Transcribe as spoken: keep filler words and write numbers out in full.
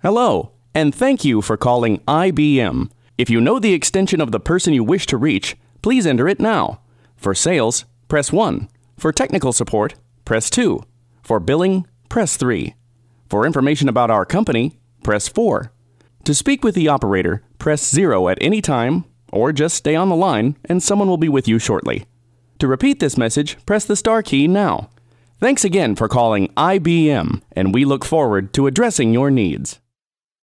Hello, and thank you for calling I B M. If you know the extension of the person you wish to reach, please enter it now. For sales, press one. For technical support, press two. For billing, press three. For information about our company, press four. To speak with the operator, press zero at any time, or just stay on the line and someone will be with you shortly. To repeat this message, press the star key now. Thanks again for calling I B M, and we look forward to addressing your needs.